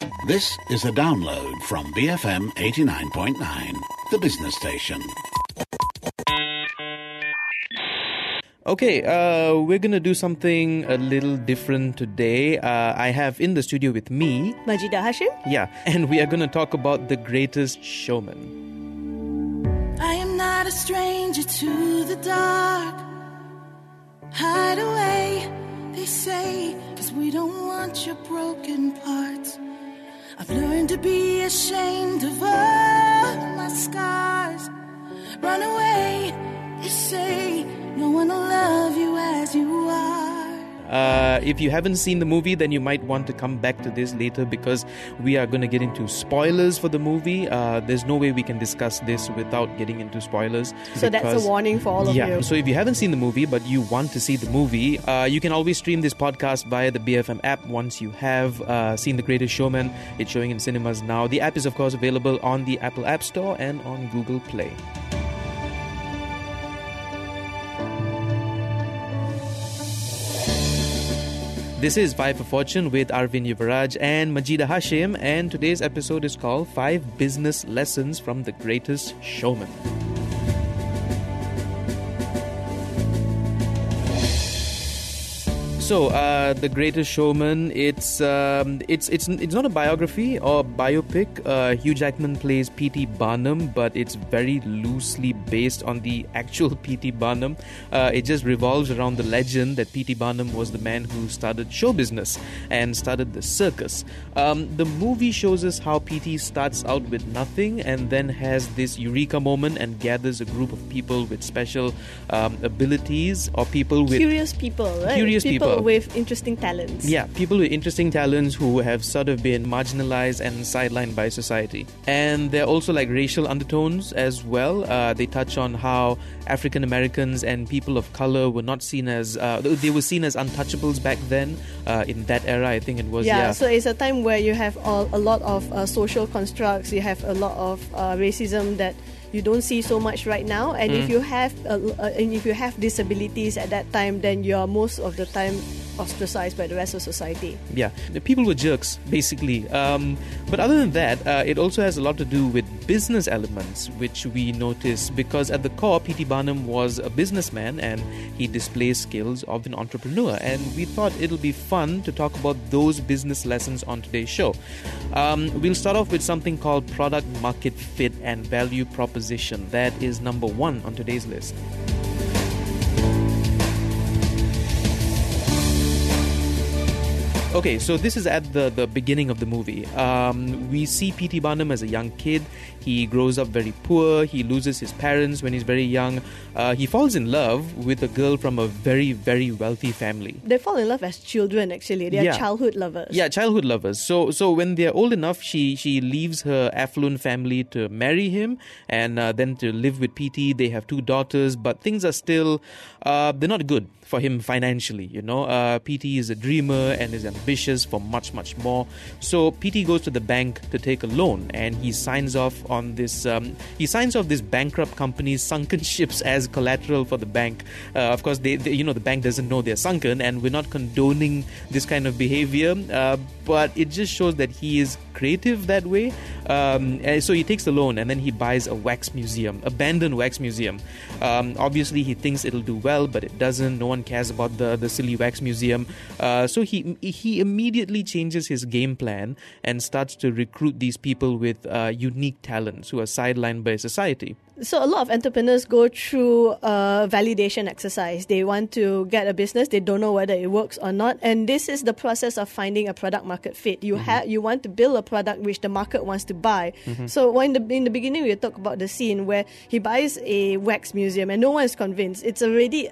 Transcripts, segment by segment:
This is a download from BFM 89.9, the business station. Okay, we're going to do something a little different today. I have in the studio with me Majida Hashim. Yeah, and we are going to talk about The Greatest Showman. I am not a stranger to the dark. Hide away, they say, 'cause we don't want your broken parts. I've learned to be ashamed of all my scars. Run away, they say, no one will love you as you are. If you haven't seen the movie, then you might want to come back to this later because we are going to get into spoilers for the movie. There's no way we can discuss this without getting into spoilers. So that's a warning for all of you. So if you haven't seen the movie but you want to see the movie, you can always stream this podcast via the BFM app once you have seen The Greatest Showman. It's showing in cinemas now. The app is of course available on the Apple App Store and on Google Play. This is 5 for Fortune with Arvind Yuvaraj and Majida Hashim, and today's episode is called 5 Business Lessons from The Greatest Showman. So, The Greatest Showman, it's not a biography or biopic. Hugh Jackman plays P.T. Barnum, but it's very loosely based on the actual P.T. Barnum. It just revolves around the legend that P.T. Barnum was the man who started show business and started the circus. The movie shows us how P.T. starts out with nothing and then has this eureka moment and gathers a group of people with special abilities or people with... Curious people, right? Curious people. With interesting talents. Yeah, people with interesting talents who have sort of been marginalized and sidelined by society. And there are also like racial undertones as well. They touch on how African Americans and people of color were not seen as, they were seen as untouchables back then. In that era, I think it was. Yeah, so it's a time where you have a lot of social constructs, you have a lot of racism that you don't see so much right now, and if you have disabilities at that time, then you are most of the time ostracized by the rest of society. Yeah, the people were jerks, basically. But other than that, it also has a lot to do with business elements, which we notice because at the core, P.T. Barnum was a businessman and he displays skills of an entrepreneur. And we thought it'll be fun to talk about those business lessons on today's show. We'll start off with something called product market fit and value proposition. That is number 1 on today's list. Okay, so this is at the beginning of the movie. We see P.T. Barnum as a young kid. He grows up very poor. He loses his parents when he's very young. He falls in love with a girl from a very, very wealthy family. They fall in love as children, actually. They are childhood lovers. Yeah, childhood lovers. So when they're old enough, she leaves her affluent family to marry him and then to live with P.T. They have 2 daughters, but things are still, they're not good for him financially, you know. P.T. is a dreamer and is ambitious for much, much more. So P.T. goes to the bank to take a loan and he signs off on this this bankrupt company's sunken ships as collateral for the bank. Of course, they the bank doesn't know they're sunken, and we're not condoning this kind of behavior, but it just shows that he is creative that way. So he takes the loan and then he buys a wax museum, abandoned wax museum. Obviously, he thinks it'll do well, but it doesn't. No one cares about the silly wax museum. So he immediately changes his game plan and starts to recruit these people with unique talents who are sidelined by society. So a lot of entrepreneurs go through a validation exercise. They want to get a business. They don't know whether it works or not. And this is the process of finding a product market fit. You want to build a product which the market wants to buy. So in the beginning, we talk about the scene where he buys a wax museum and no one is convinced. It's already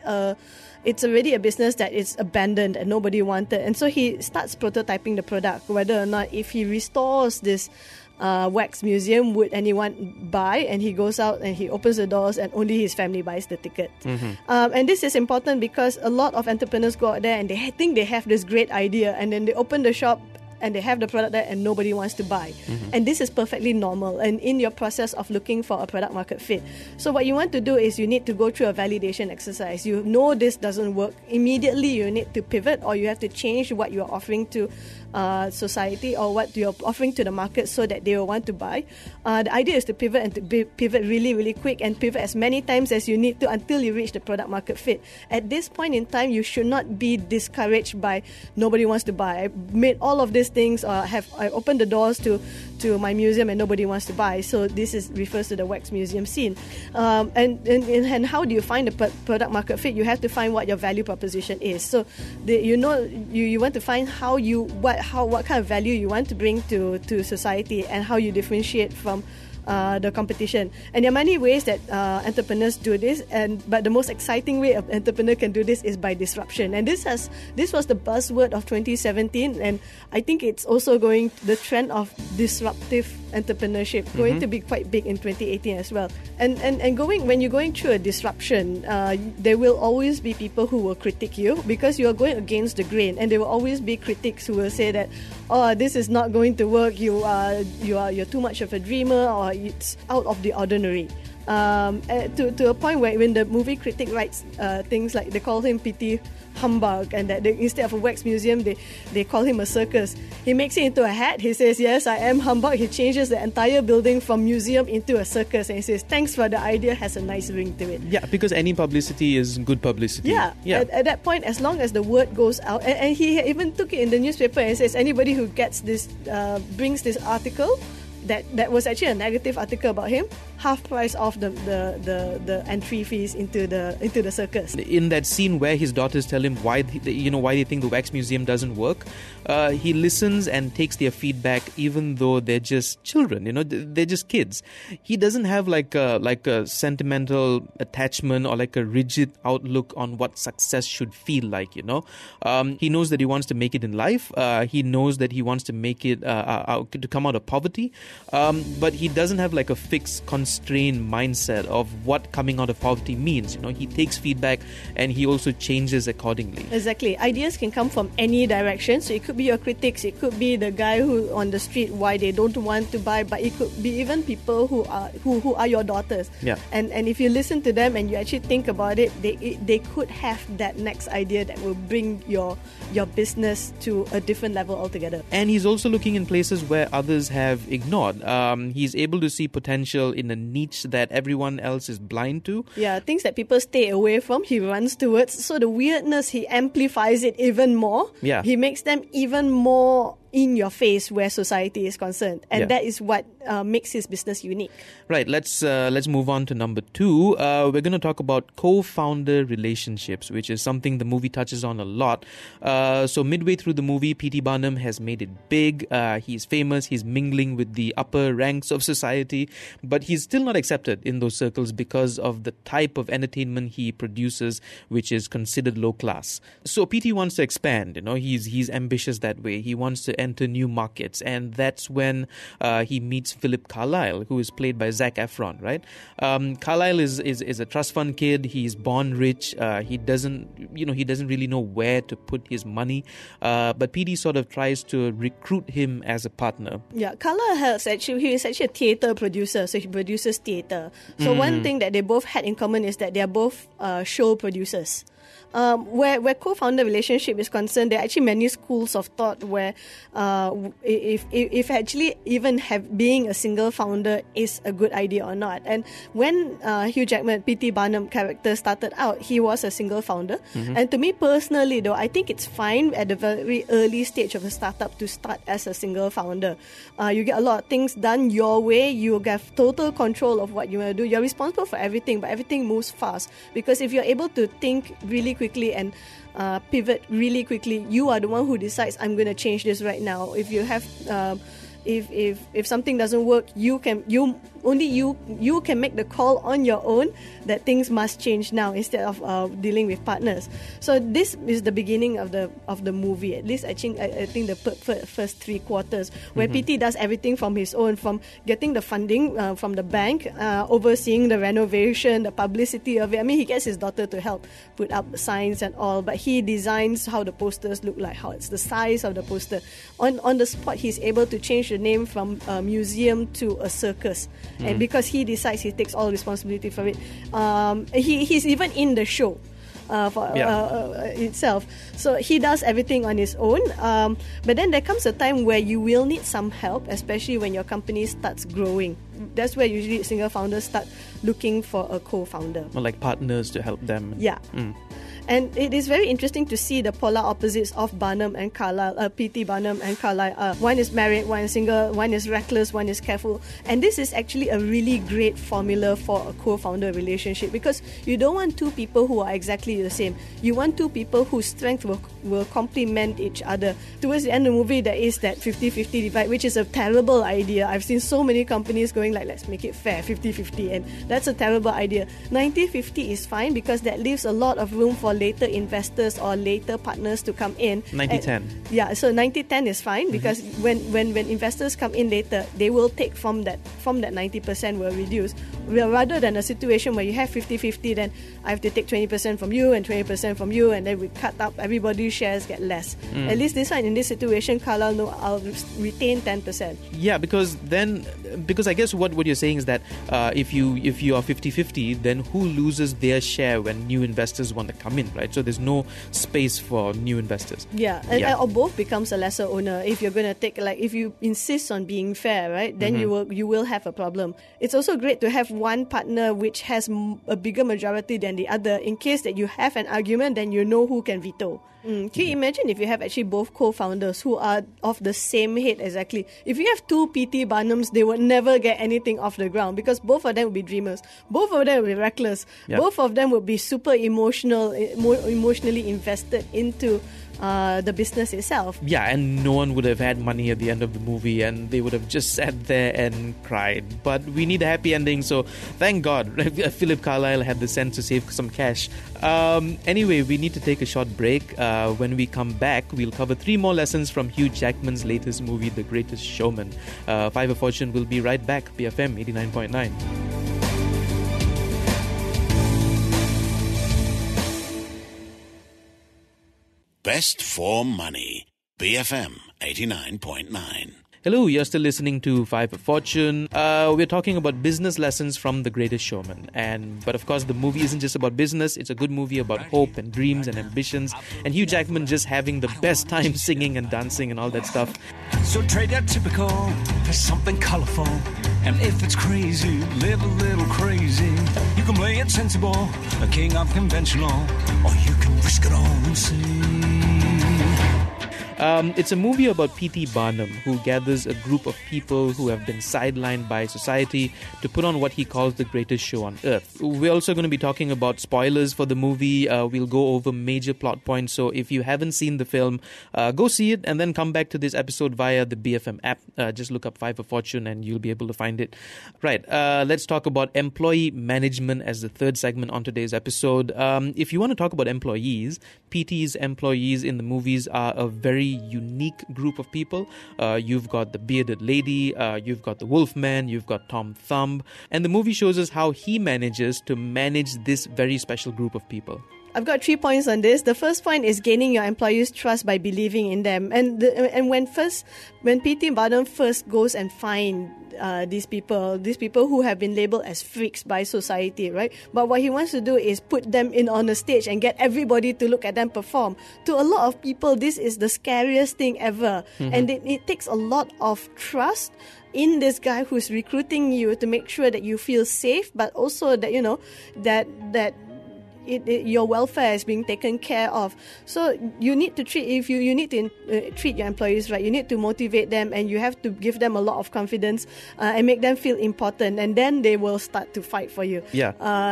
a business that is abandoned and nobody wanted. And so he starts prototyping the product, whether or not if he restores this wax museum, would anyone buy? And he goes out and he opens the doors and only his family buys the ticket. And this is important because a lot of entrepreneurs go out there and they think they have this great idea and then they open the shop and they have the product there and nobody wants to buy. And this is perfectly normal and in your process of looking for a product market fit. So what you want to do is you need to go through a validation exercise. You know this doesn't work. Immediately you need to pivot or you have to change what you're offering to society or what you're offering to the market so that they will want to buy. The idea is to pivot and to pivot really, really quick and pivot as many times as you need to until you reach the product market fit. At this point in time, you should not be discouraged by nobody wants to buy. I made all of these things, I opened the doors to my museum and nobody wants to buy. So this refers to the wax museum scene. And how do you find the product market fit? You have to find what your value proposition is. So you want to find what kind of value you want to bring to society and how you differentiate from the competition. And there are many ways that entrepreneurs do this, but the most exciting way an entrepreneur can do this is by disruption. And this was the buzzword of 2017, and I think it's also the trend of disruptive entrepreneurship going to be quite big in 2018 as well. And when you're going through a disruption, there will always be people who will critique you because you are going against the grain, and there will always be critics who will say that, oh, this is not going to work, you're too much of a dreamer, or it's out of the ordinary. To a point where when the movie critic writes things like, they call him P.T. Humbug, and that instead of a wax museum they call him a circus. He makes it into a hat. He says, yes, I am Humbug. He changes the entire building from museum into a circus, and he says, thanks for the idea, has a nice ring to it. Yeah, because any publicity is good publicity. Yeah. At that point, as long as the word goes out, and he even took it in the newspaper and says, anybody who gets this, brings this article that was actually a negative article about him, half price off the entry fees into the circus. In that scene where his daughters tell him why they think the wax museum doesn't work, he listens and takes their feedback, even though they're just children. They're just kids. He doesn't have like a sentimental attachment or like a rigid outlook on what success should feel like. He knows that he wants to make it in life. He knows that he wants to make it to come out of poverty. But he doesn't have like a fixed, constrained mindset of what coming out of poverty means. He takes feedback and he also changes accordingly. Exactly. Ideas can come from any direction. So it could be your critics, it could be the guy who on the street why they don't want to buy, but it could be even people who are your daughters. Yeah. And if you listen to them and you actually think about it, they could have that next idea that will bring your business to a different level altogether. And he's also looking in places where others have ignored. He's able to see potential in a niche that everyone else is blind to. Yeah, things that people stay away from, he runs towards. So the weirdness, he amplifies it even more. Yeah. He makes them even more in your face where society is concerned, and that is what makes his business unique. Right. Let's move on to number 2. We're going to talk about co-founder relationships, which is something the movie touches on a lot. So midway through the movie, P.T. Barnum has made it big. He's famous. He's mingling with the upper ranks of society, but he's still not accepted in those circles because of the type of entertainment he produces, which is considered low class. So P.T. wants to expand. He's ambitious that way. He wants to enter new markets, and that's when he meets Philip Carlyle, who is played by Zac Efron, right? Carlyle is a trust fund kid. He's born rich. He doesn't really know where to put his money, but PD sort of tries to recruit him as a partner. Yeah, Carlyle is actually a theatre producer, so he produces theatre. So one thing that they both had in common is that they are both show producers. Where co-founder relationship is concerned, there are actually many schools of thought where if actually even being a single founder is a good idea or not. And when Hugh Jackman, P.T. Barnum character started out, he was a single founder. And to me personally though, I think it's fine at the very early stage of a startup to start as a single founder. You get a lot of things done your way. You have total control of what you want to do. You're responsible for everything, but everything moves fast. Because if you're able to think really quickly and pivot really quickly, you are the one who decides, I'm going to change this right now. If you have if something doesn't work, you can make the call on your own that things must change now instead of dealing with partners. So this is the beginning of the movie. At least I think the first 3 quarters, where PT does everything from his own, from getting the funding from the bank, overseeing the renovation, the publicity of it. I mean, he gets his daughter to help put up the signs and all, but he designs how the posters look like, how it's the size of the poster. On the spot, he's able to change the name from a museum to a circus. And because he decides, he takes all responsibility for it. He's even in the show. itself. So he does everything on his own. But then there comes a time where you will need some help, especially when your company starts growing. That's where usually single founders start looking for a co-founder. Or like partners to help them. Yeah. And it is very interesting to see the polar opposites of Barnum and Carlyle, P.T. Barnum and Carlyle. One is married, one is single, one is reckless, one is careful. And this is actually a really great formula for a co-founder relationship, because you don't want two people who are exactly the same. You want two people whose strength will complement each other. Towards the end of the movie, there is that 50-50 divide, which is a terrible idea. I've seen so many companies going like, let's make it fair, 50-50, and that's a terrible idea. 90-50 is fine, because that leaves a lot of room for later investors or later partners to come in. 90-10. Yeah, so 90-10 is fine, because when investors come in later, they will take from that 90% will reduce. Rather than a situation where you have 50-50, then I have to take 20% from you and 20% from you, and then we cut up, everybody's shares get less. At least this one, in this situation, Carlyle, no, I'll retain 10%. Yeah, because I guess what you're saying is that if you are 50-50, then who loses their share when new investors want to come in, right? So there's no space for new investors. Yeah, or both becomes a lesser owner. If you're going to take, like, if you insist on being fair, right, then you will have a problem. It's also great to have one partner which has a bigger majority than the other. In case that you have an argument, then you know who can veto. Can you imagine if you have actually both co-founders who are of the same head exactly? If you have two P.T. Barnums, they would never get anything off the ground, because both of them would be dreamers. Both of them would be reckless. Yep. Both of them would be super emotionally invested into the business itself. Yeah, and no one would have had money at the end of the movie, and they would have just sat there and cried. But we need a happy ending, so thank God Philip Carlyle had the sense to save some cash. Anyway, we need to take a short break. When we come back, we'll cover 3 more lessons from Hugh Jackman's latest movie, The Greatest Showman. Five of Fortune will be right back. BFM 89.9. Best for money. BFM 89.9. Hello, you're still listening to Five of Fortune. We're talking about business lessons from The Greatest Showman. But of course, the movie isn't just about business. It's a good movie about hope and dreams and ambitions. And Hugh Jackman just having the best time singing and dancing and all that stuff. So trade that typical for something colorful. And if it's crazy, live a little crazy. You can play it sensible, a king of conventional, or you can risk it all and see. It's a movie about P.T. Barnum, who gathers a group of people who have been sidelined by society to put on what he calls the greatest show on earth. We're also going to be talking about spoilers for the movie. We'll go over major plot points. So if you haven't seen the film, go see it and then come back to this episode via the BFM app. Just look up Five of Fortune and you'll be able to find it. Right, let's talk about employee management as the third segment on today's episode. If you want to talk about employees, P.T.'s employees in the movies are a very unique group of people. You've got the bearded lady, you've got the Wolfman, you've got Tom Thumb, and the movie shows us how he manages to manage this very special group of people. I've got 3 points on this. The first point is gaining your employees' trust by believing in them. And when P.T. Barnum first goes and finds these people who have been labeled as freaks by society, right? But what he wants to do is put them in on a stage and get everybody to look at them perform. To a lot of people, this is the scariest thing ever. And it takes a lot of trust in this guy who's recruiting you to make sure that you feel safe, but also that, you know, that your welfare is being taken care of. So you need to treat treat your employees right. You need to motivate them, and you have to give them a lot of confidence and make them feel important, and then they will start to fight for you. Yeah.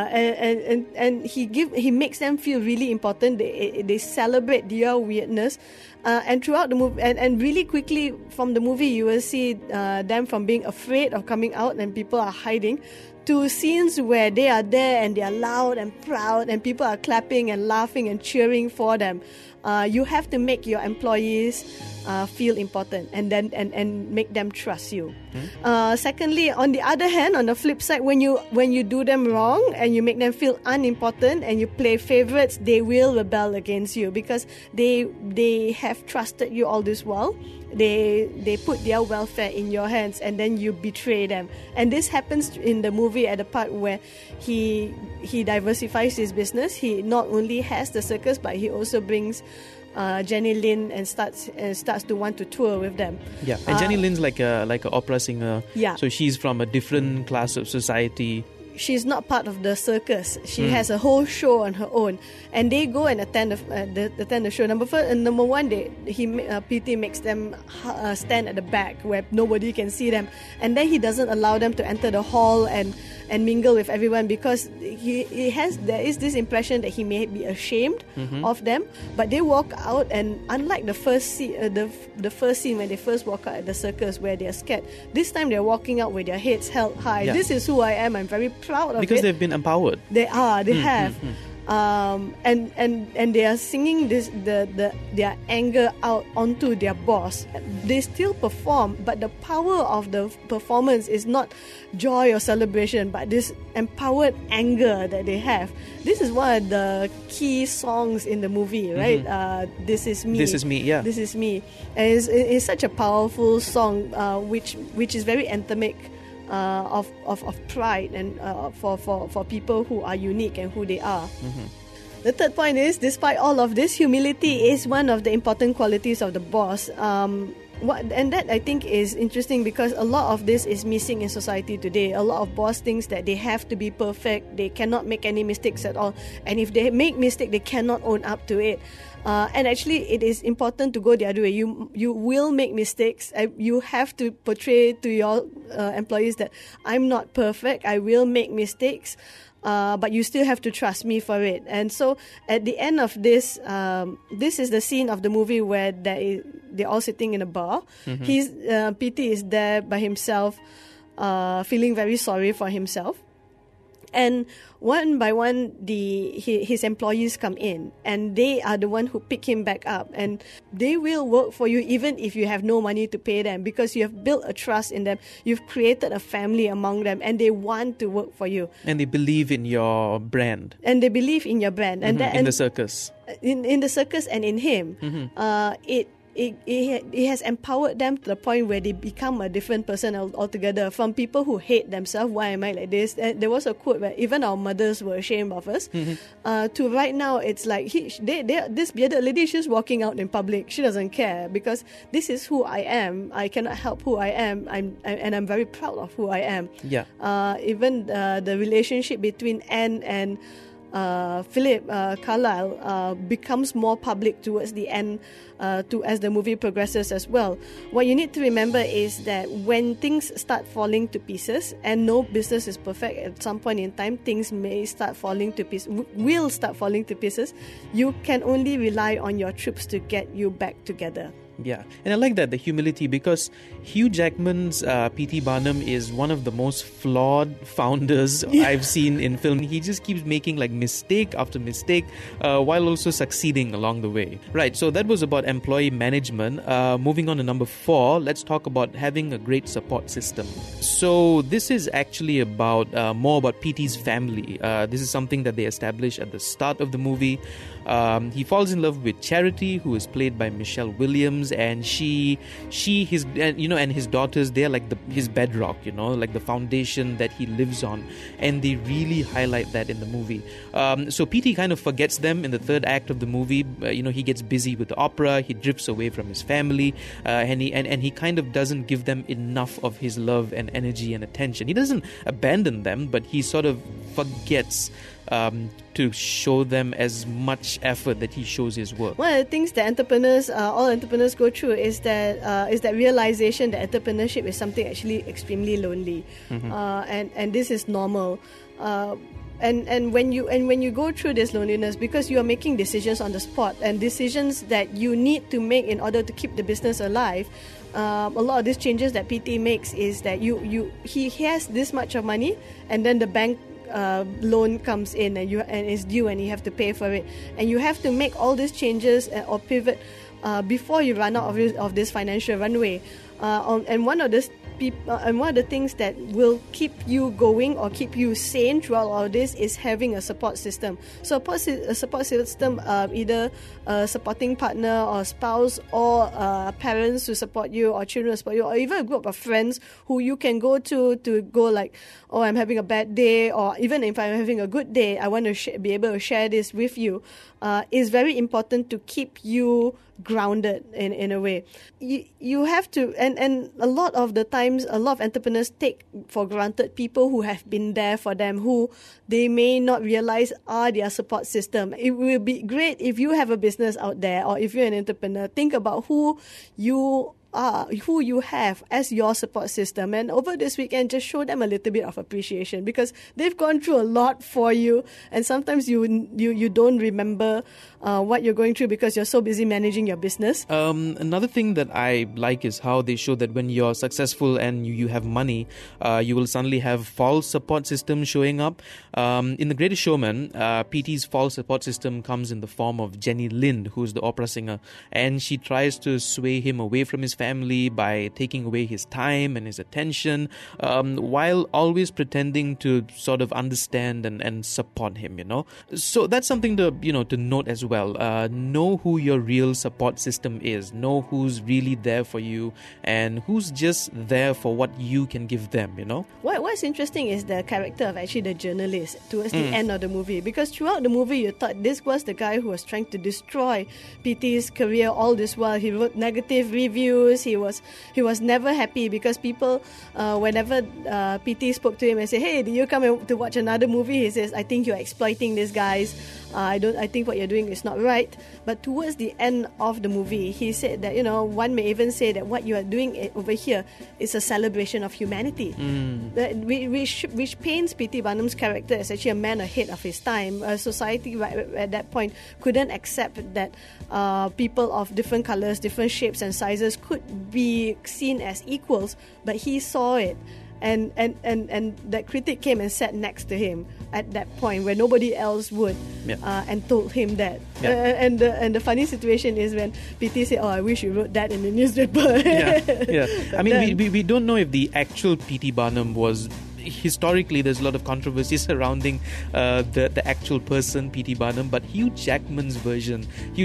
And he makes them feel really important. They celebrate their weirdness. And throughout the movie, and really quickly from the movie, you will see them from being afraid of coming out and people are hiding, to scenes where they are there and they are loud and proud and people are clapping and laughing and cheering for them. You have to make your employees feel important and make them trust you. Secondly, on the other hand, on the flip side, when you do them wrong and you make them feel unimportant and you play favorites, they will rebel against you because they have trusted you all this while. they put their welfare in your hands, and then you betray them. And this happens in the movie at the part where he diversifies his business. He not only has the circus, but he also brings Jenny Lin and starts to want to tour with them. Yeah, and Jenny Lin's like a opera singer. Yeah. So she's from a different class of society. She's not part of the circus. She has a whole show on her own, and they go and attend the show. Number one, PT makes them stand at the back where nobody can see them, and then he doesn't allow them to enter the hall and mingle with everyone, because there is this impression that he may be ashamed of them. But they walk out, and unlike the first scene, the first scene when they first walk out at the circus where they are scared, this time they're walking out with their heads held high. Yeah. This is who I am. I'm very proud of Because it. they've been empowered. They have. And they are singing their anger out onto their boss. They still perform, but the power of the performance is not joy or celebration, but this empowered anger that they have. This is one of the key songs in the movie, right? This is me. This is me. Yeah. This is me. And it's such a powerful song, which is very anthemic. Of pride and for people who are unique and who they are. The third point is, despite all of this, humility is one of the important qualities of the boss. And that I think is interesting, because a lot of this is missing in society today. A lot of boss thinks that they have to be perfect, they cannot make any mistakes at all, and if they make mistake, they cannot own up to it. And actually, it is important to go the other way. You will make mistakes. You have to portray to your employees that I'm not perfect. I will make mistakes, but you still have to trust me for it. And so, at the end of this, this is the scene of the movie where they're all sitting in a bar. PT is there by himself, feeling very sorry for himself. And one by one, his employees come in, and they are the one who pick him back up, and they will work for you even if you have no money to pay them, because you have built a trust in them. You've created a family among them, and they want to work for you. And they believe in your brand. And they believe in your brand. And in the circus. In the circus and in him. It has empowered them to the point where they become a different person altogether. From people who hate themselves, why am I like this? There was a quote where even our mothers were ashamed of us. To right now, it's like this bearded lady, she's walking out in public. She doesn't care, because this is who I am. I cannot help who I am. I'm very proud of who I am. Yeah. Even the relationship between Anne and Philip Carlyle becomes more public towards the end, as the movie progresses as well. What you need to remember is that when things start falling to pieces, and no business is perfect, at some point in time things may start falling to pieces, will start falling to pieces. You can only rely on your troops to get you back together. Yeah, and I like that, the humility, because Hugh Jackman's P.T. Barnum is one of the most flawed founders I've seen in film. He just keeps making like mistake after mistake, while also succeeding along the way. Right, so that was about employee management. Moving on to number 4, let's talk about having a great support system. So this is actually about more about P.T.'s family. This is something that they establish at the start of the movie. He falls in love with Charity, who is played by Michelle Williams, and and his daughters, they're like his bedrock, like the foundation that he lives on, and they really highlight that in the movie. So PT kind of forgets them in the third act of the movie. He gets busy with the opera, he drifts away from his family, and he kind of doesn't give them enough of his love and energy and attention. He doesn't abandon them, but he sort of forgets to show them as much effort that he shows his work. One of the things that all entrepreneurs go through is that realization that entrepreneurship is something actually extremely lonely, and this is normal. And when you go through this loneliness, because you are making decisions on the spot, and decisions that you need to make in order to keep the business alive. A lot of these changes that PT makes is that he has this much of money, and then the bank loan comes in and is due, and you have to pay for it, and you have to make all these changes or pivot before you run out of this financial runway. And one of the and one of the things that will keep you going or keep you sane throughout all this is having a support system. So a support system, either a supporting partner or spouse or parents who support you or children who support you, or even a group of friends who you can go to go like, oh, I'm having a bad day, or even if I'm having a good day, I want to be able to share this with you, is very important to keep you grounded in a way. You have to, and a lot of the times, a lot of entrepreneurs take for granted people who have been there for them, who they may not realize are their support system. It will be great if you have a business out there, or if you're an entrepreneur, think about who you have as your support system, and over this weekend just show them a little bit of appreciation, because they've gone through a lot for you, and sometimes you don't remember what you're going through because you're so busy managing your business. Another thing that I like is how they show that when you're successful and you have money, you will suddenly have false support system showing up. In The Greatest Showman, PT's false support system comes in the form of Jenny Lind, who's the opera singer, and she tries to sway him away from his family by taking away his time and his attention, while always pretending to sort of understand and support him, So that's something to note as well. Know who your real support system is. Know who's really there for you and who's just there for what you can give them, What's interesting is the character of actually the journalist towards the end of the movie, because throughout the movie you thought this was the guy who was trying to destroy PT's career all this while. He wrote negative reviews. He was never happy because people, whenever PT spoke to him and said, "Hey, did you come to watch another movie?" He says, "I think you're exploiting these guys. I think what you're doing is not right." But towards the end of the movie, he said that one may even say that what you are doing over here is a celebration of humanity, which paints P.T. Barnum's character as actually a man ahead of his time. Society at that point couldn't accept that people of different colors, different shapes and sizes could be seen as equals, but he saw it. And that critic came and sat next to him at that point where nobody else would, and told him that. And the funny situation is when PT said, "Oh, I wish you wrote that in the newspaper." I mean, we don't know if the actual P.T. Barnum was. Historically, there's a lot of controversy surrounding the actual person, P.T. Barnum, but Hugh Jackman's version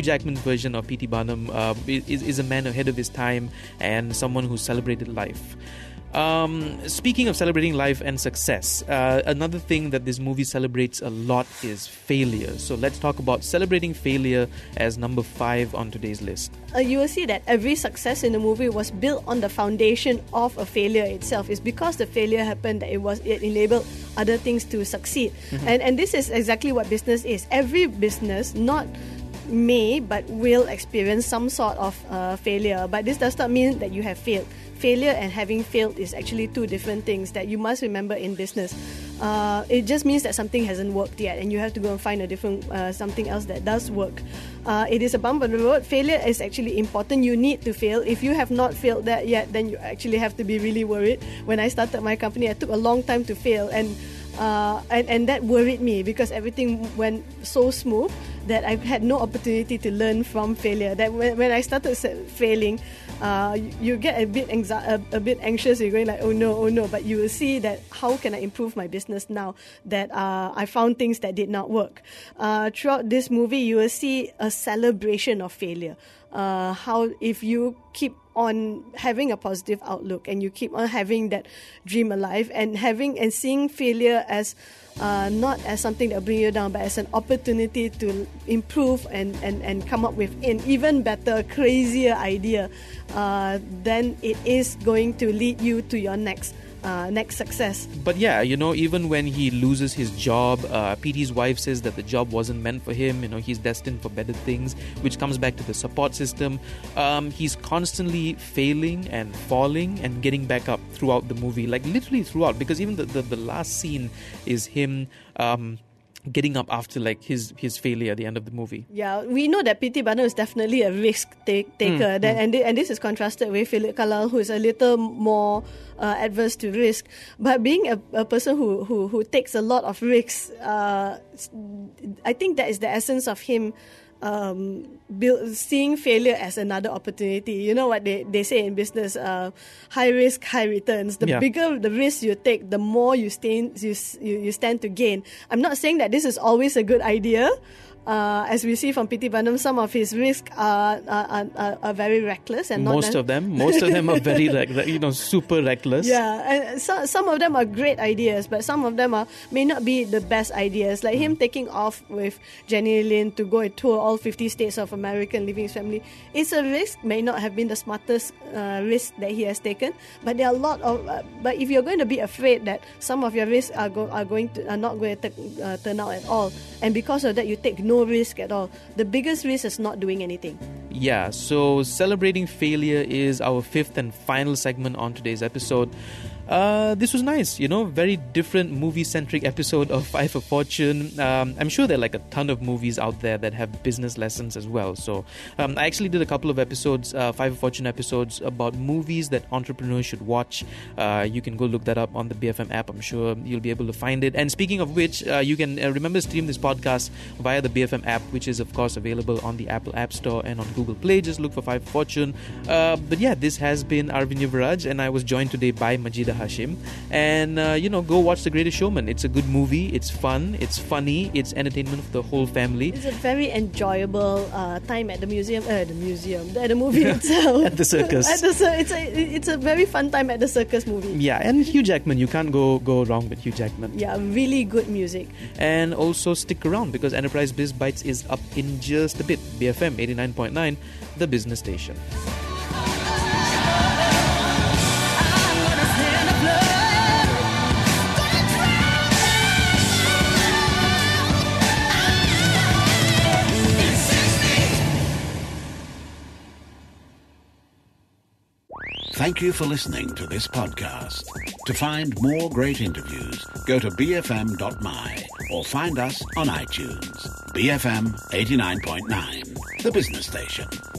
of P.T. Barnum is a man ahead of his time and someone who celebrated life. Speaking of celebrating life and success, another thing that this movie celebrates a lot is failure. So let's talk about celebrating failure as number 5 on today's list. You will see that every success in the movie was built on the foundation of a failure itself. It's because the failure happened that it enabled other things to succeed. And this is exactly what business is. Every business, not may but will experience some sort of failure, but this does not mean that you have failed. Failure and having failed is actually two different things that you must remember in business. It just means that something hasn't worked yet and you have to go and find a different something else that does work. It is a bump on the road. Failure is actually important. You need to fail. If you have not failed that yet, then you actually have to be really worried. When I started my company, I took a long time to fail, and that worried me because everything went so smooth that I had no opportunity to learn from failure. That when I started failing, you get a bit anxious. You're going like, oh no. But you will see that how can I improve my business now that I found things that did not work. Throughout this movie, you will see a celebration of failure. How if you keep on having a positive outlook and you keep on having that dream alive and seeing failure as not as something that will bring you down, but as an opportunity to improve and come up with an even better, crazier idea, then it is going to lead you to your next success. But yeah, even when he loses his job, PT's wife says that the job wasn't meant for him. He's destined for better things, which comes back to the support system. He's constantly failing and falling and getting back up throughout the movie, like literally throughout, because even the last scene is him getting up after like his failure at the end of the movie. Yeah, we know that P.T. Barnum is definitely a risk taker, and this is contrasted with Philip Carlyle, who is a little more adverse to risk. But being a person who takes a lot of risks, I think that is the essence of him seeing failure as another opportunity. You know what they say in business, high risk, high returns. The bigger the risk you take, the more you stand to gain. I'm not saying that this is always a good idea. As we see from P.T. Barnum, some of his risks are very reckless, and most of them are very super reckless. Yeah, and some of them are great ideas, but some of them may not be the best ideas. Like him taking off with Jenny Lin to go and tour all 50 states of America and leaving his family. It's a risk, may not have been the smartest risk that he has taken, but there are a lot of. But if you're going to be afraid that some of your risks are not going to turn out at all, and because of that you take no risk at all. The biggest risk is not doing anything. Yeah, so celebrating failure is our fifth and final segment on today's episode. This was nice, very different movie-centric episode of Five for Fortune. I'm sure there are a ton of movies out there that have business lessons as well. So I actually did a couple of episodes, Five for Fortune episodes, about movies that entrepreneurs should watch. You can go look that up on the BFM app. I'm sure you'll be able to find it. And speaking of which, you can remember stream this podcast via the BFM app, which is of course available on the Apple App Store and on Google Play. Just look for Five for Fortune. But yeah, this has been Arvind Yuvaraj, and I was joined today by Majida Hashim. And go watch The Greatest Showman. It's a good movie. It's fun, it's funny, it's entertainment for the whole family. It's a very enjoyable time at the museum, at the movie itself. At the circus. It's a very fun time at the circus movie. Yeah, and Hugh Jackman, you can't go wrong with Hugh Jackman. Yeah, really good music. And also stick around because Enterprise Biz Bites is up in just a bit. BFM 89.9, the business station. Thank you for listening to this podcast. To find more great interviews, go to bfm.my or find us on iTunes. BFM 89.9, the business station.